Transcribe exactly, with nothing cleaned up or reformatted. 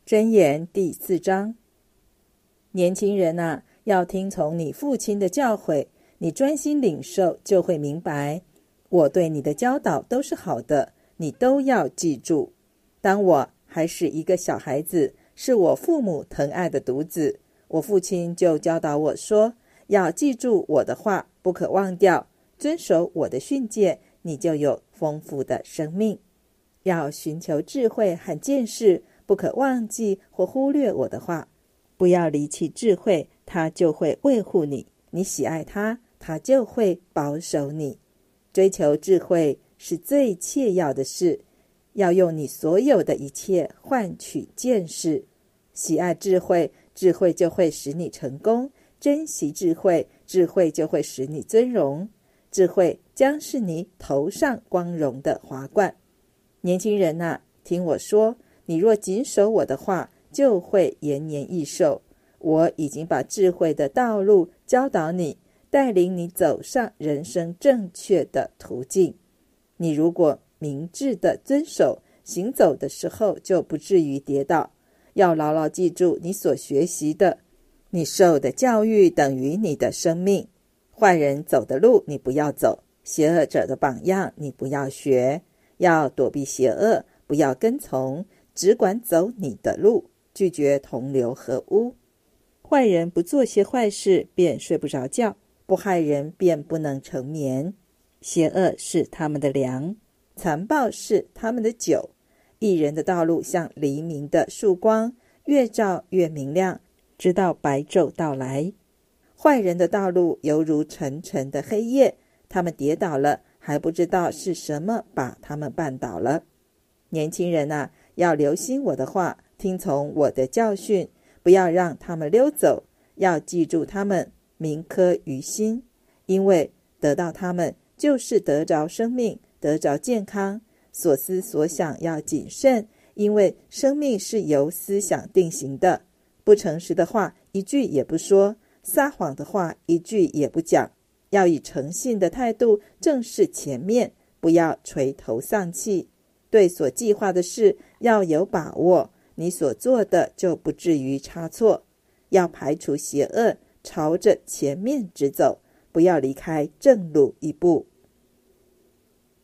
箴言第四章，年轻人啊，要听从你父亲的教诲，你专心领受，就会明白。我对你的教导都是好的，你都要记住。当我还是一个小孩子，是我父母疼爱的独子，我父亲就教导我说，要记住我的话，不可忘掉，遵守我的训诫，你就有丰富的生命。要寻求智慧和见识，不可忘记或忽略我的话。不要离弃智慧，他就会维护你，你喜爱他，他就会保守你。追求智慧是最切要的事，要用你所有的一切换取见识。喜爱智慧，智慧就会使你成功；珍惜智慧，智慧就会使你尊荣。智慧将是你头上光荣的华冠。年轻人啊，听我说，你若谨守我的话，就会延年益寿。我已经把智慧的道路教导你，带领你走上人生正确的途径。你如果明智的遵守，行走的时候就不至于跌倒。要牢牢记住你所学习的，你受的教育等于你的生命。坏人走的路你不要走，邪恶者的榜样你不要学。要躲避邪恶，不要跟从，只管走你的路，拒绝同流合污。坏人不做些坏事，便睡不着觉；不害人，便不能成眠。邪恶是他们的粮，残暴是他们的酒。义人的道路像黎明的曙光，越照越明亮，直到白昼到来。坏人的道路犹如沉沉的黑夜，他们跌倒了，还不知道是什么把他们绊倒了。年轻人啊，要留心我的话，听从我的教训，不要让他们溜走，要记住他们，铭刻于心，因为得到他们就是得着生命，得着健康。所思所想要谨慎，因为生命是由思想定型的。不诚实的话一句也不说，撒谎的话一句也不讲。要以诚信的态度正视前面，不要垂头丧气。对所计划的事要有把握，你所做的就不至于差错。要排除邪恶，朝着前面直走，不要离开正路一步。